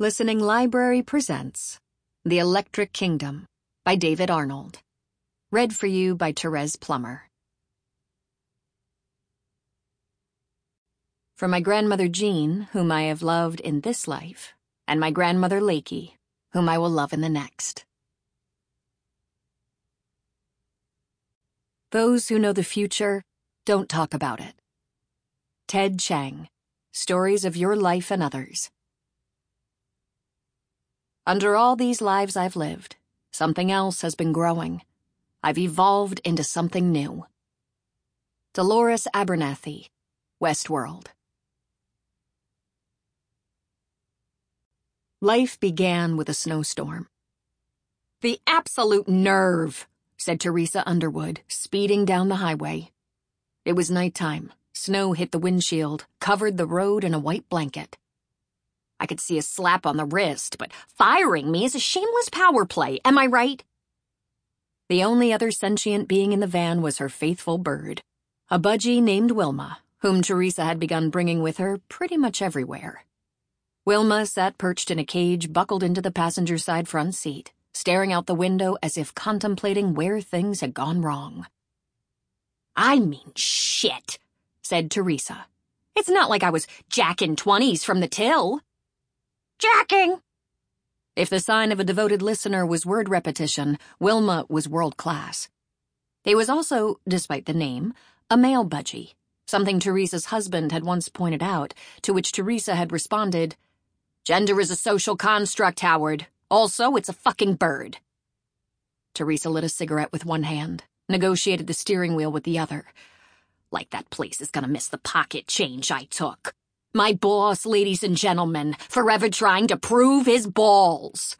Listening Library presents The Electric Kingdom by David Arnold. Read for you by Therese Plummer. For my grandmother Jean, whom I have loved in this life, and my grandmother Lakey, whom I will love in the next. Those who know the future don't talk about it. Ted Chiang, Stories of Your Life and Others. Under all these lives I've lived, something else has been growing. I've evolved into something new. Dolores Abernathy, Westworld. Life began with a snowstorm. "The absolute nerve," said Teresa Underwood, speeding down the highway. It was nighttime. Snow hit the windshield, covered the road in a white blanket. I could see a slap on the wrist, but firing me is a shameless power play, am I right? The only other sentient being in the van was her faithful bird, a budgie named Wilma, whom Teresa had begun bringing with her pretty much everywhere. Wilma sat perched in a cage buckled into the passenger side front seat, staring out the window as if contemplating where things had gone wrong. "I mean shit," said Teresa. "It's not like I was jacking 20s from the till." "Jacking!" If the sign of a devoted listener was word repetition, Wilma was world-class. He was also, despite the name, a male budgie, something Teresa's husband had once pointed out, to which Teresa had responded, "Gender is a social construct, Howard. Also, it's a fucking bird." Teresa lit a cigarette with one hand, negotiated the steering wheel with the other. "Like that place is gonna miss the pocket change I took. My boss, ladies and gentlemen, forever trying to prove his balls."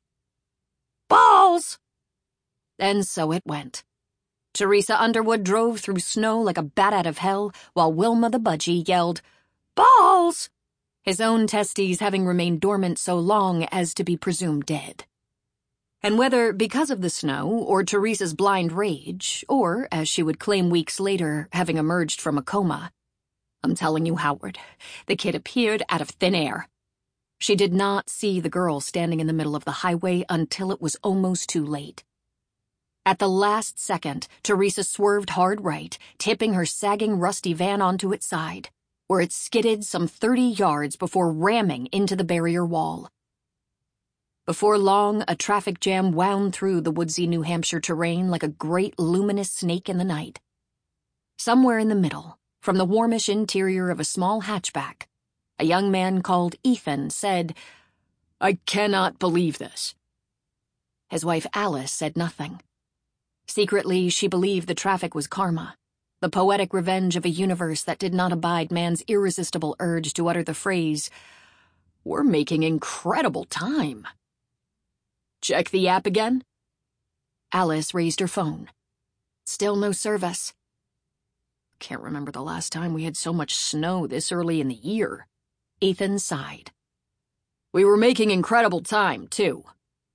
Balls! And so it went. Teresa Underwood drove through snow like a bat out of hell, while Wilma the budgie yelled, "Balls!" his own testes having remained dormant so long as to be presumed dead. And whether because of the snow, or Teresa's blind rage, or, as she would claim weeks later, having emerged from a coma, I'm telling you, Howard, the kid appeared out of thin air. She did not see the girl standing in the middle of the highway until it was almost too late. At the last second, Teresa swerved hard right, tipping her sagging rusty van onto its side, where it skidded some 30 yards before ramming into the barrier wall. Before long, a traffic jam wound through the woodsy New Hampshire terrain like a great luminous snake in the night. Somewhere in the middle, from the warmish interior of a small hatchback, a young man called Ethan said, "I cannot believe this." His wife Alice said nothing. Secretly, she believed the traffic was karma, the poetic revenge of a universe that did not abide man's irresistible urge to utter the phrase, "We're making incredible time." "Check the app again?" Alice raised her phone. Still no service. "Can't remember the last time we had so much snow this early in the year." Ethan sighed. "We were making incredible time, too."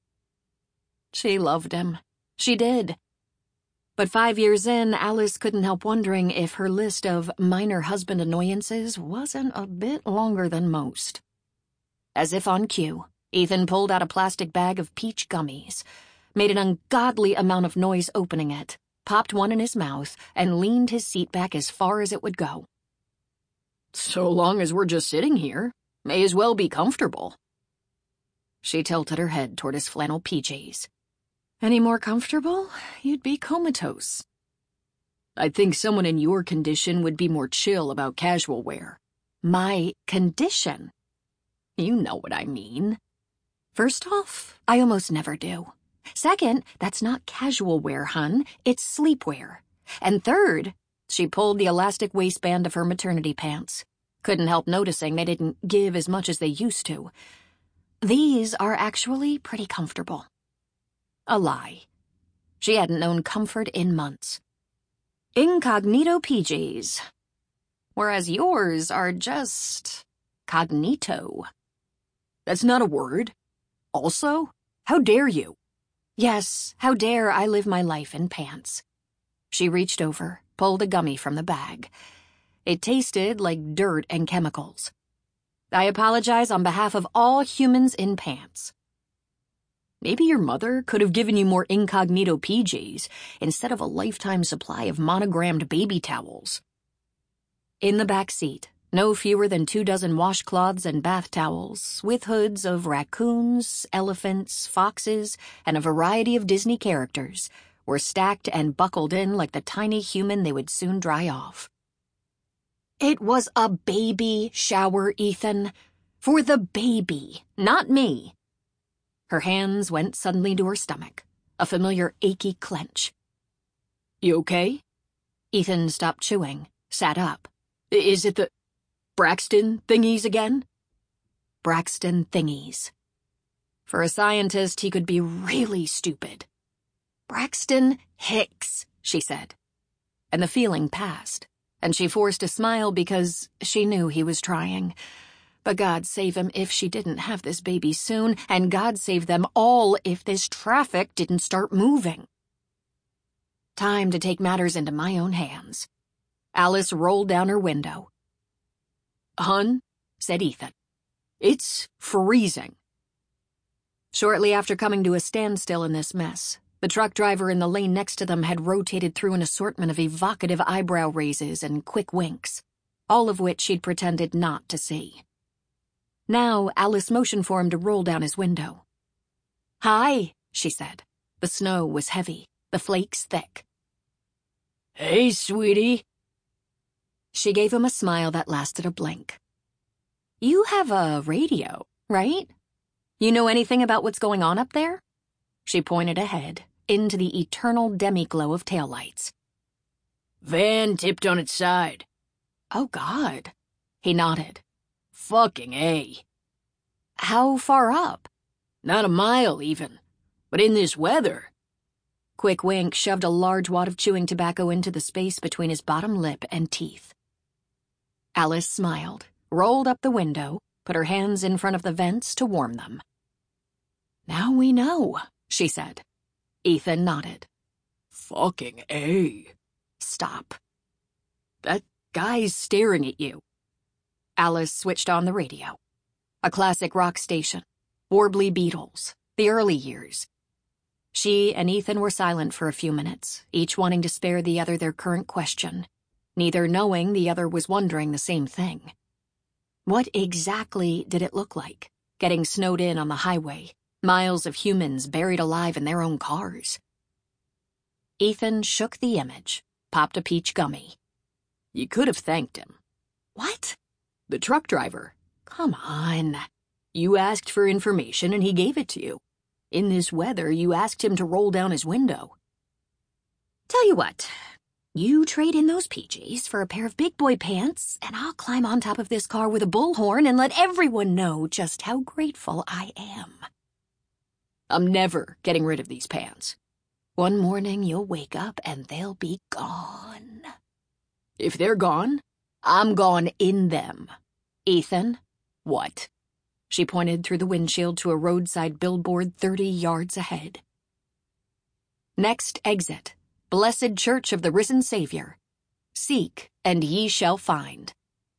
She loved him. She did. But 5 years in, Alice couldn't help wondering if her list of minor husband annoyances wasn't a bit longer than most. As if on cue, Ethan pulled out a plastic bag of peach gummies, made an ungodly amount of noise opening it, popped one in his mouth, and leaned his seat back as far as it would go. "So long as we're just sitting here, may as well be comfortable." She tilted her head toward his flannel PJs. "Any more comfortable, you'd be comatose." "I think someone in your condition would be more chill about casual wear." "My condition?" "You know what I mean." "First off, I almost never do. Second, that's not casual wear, hun. It's sleepwear. And third," she pulled the elastic waistband of her maternity pants. Couldn't help noticing they didn't give as much as they used to. "These are actually pretty comfortable." A lie. She hadn't known comfort in months. "Incognito PJs. Whereas yours are just cognito." "That's not a word. Also, how dare you?" "Yes, how dare I live my life in pants." She reached over, pulled a gummy from the bag. It tasted like dirt and chemicals. I apologize on behalf of all humans in pants. Maybe your mother could have given you more incognito PJs instead of a lifetime supply of monogrammed baby towels. In the back seat, no fewer than 24 washcloths and bath towels, with hoods of raccoons, elephants, foxes, and a variety of Disney characters, were stacked and buckled in like the tiny human they would soon dry off. It was a baby shower, Ethan. For the baby, not me. Her hands went suddenly to her stomach, a familiar achy clench. You okay? Ethan stopped chewing, sat up. Is it the Braxton thingies again? Braxton thingies. For a scientist, he could be really stupid. Braxton Hicks, she said. And the feeling passed, and she forced a smile because she knew he was trying. But God save him if she didn't have this baby soon, and God save them all if this traffic didn't start moving. Time to take matters into my own hands. Alice rolled down her window. Hun, said Ethan, it's freezing. Shortly after coming to a standstill in this mess, the truck driver in the lane next to them had rotated through an assortment of evocative eyebrow raises and quick winks, all of which she'd pretended not to see. Now, Alice motioned for him to roll down his window. Hi, she said. The snow was heavy, the flakes thick. Hey, sweetie. She gave him a smile that lasted a blink. You have a radio, right? You know anything about what's going on up there? She pointed ahead, into the eternal demiglow of taillights. Van tipped on its side. Oh, God. He nodded. Fucking A. How far up? Not a mile, even. But in this weather. Quick Wink shoved a large wad of chewing tobacco into the space between his bottom lip and teeth. Alice smiled, rolled up the window, put her hands in front of the vents to warm them. Now we know, she said. Ethan nodded. Fucking A. Stop. That guy's staring at you. Alice switched on the radio. A classic rock station. Warbly Beatles. The early years. She and Ethan were silent for a few minutes, each wanting to spare the other their current question, neither knowing the other was wondering the same thing. What exactly did it look like, getting snowed in on the highway, miles of humans buried alive in their own cars? Ethan shook the image, popped a peach gummy. You could have thanked him. What? The truck driver. Come on. You asked for information and he gave it to you. In this weather, you asked him to roll down his window. Tell you what, you trade in those PJs for a pair of big boy pants, and I'll climb on top of this car with a bullhorn and let everyone know just how grateful I am. I'm never getting rid of these pants. One morning you'll wake up and they'll be gone. If they're gone, I'm gone in them. Ethan, what? She pointed through the windshield to a roadside billboard 30 yards ahead. Next exit, Blessed Church of the Risen Savior. Seek, and ye shall find.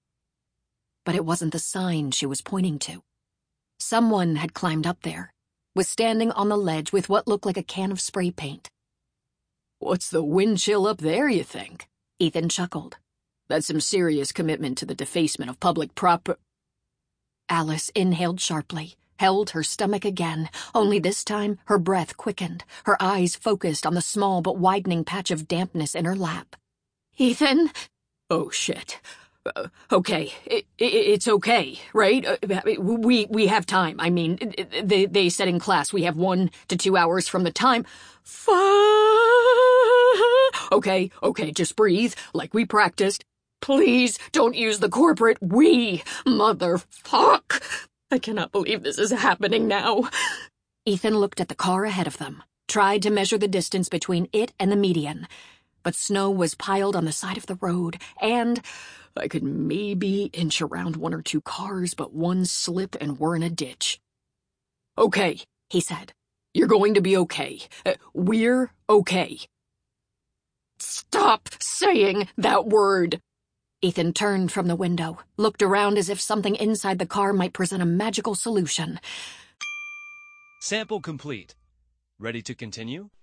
But it wasn't the sign she was pointing to. Someone had climbed up there, was standing on the ledge with what looked like a can of spray paint. What's the wind chill up there, you think? Ethan chuckled. That's some serious commitment to the defacement of public property. Alice inhaled sharply, held her stomach again, only this time her breath quickened, her eyes focused on the small but widening patch of dampness in her lap. Ethan? Oh, shit. Okay. It's okay, right? We have time. I mean, they said in class we have 1 to 2 hours from the time. Okay, just breathe, like we practiced. Please don't use the corporate we, motherfuck. I cannot believe this is happening now. Ethan looked at the car ahead of them, tried to measure the distance between it and the median, but snow was piled on the side of the road, and I could maybe inch around 1 or 2 cars, but one slip and we're in a ditch. Okay, he said. You're going to be okay. We're okay. Stop saying that word. Ethan turned from the window, looked around as if something inside the car might present a magical solution. Sample complete. Ready to continue?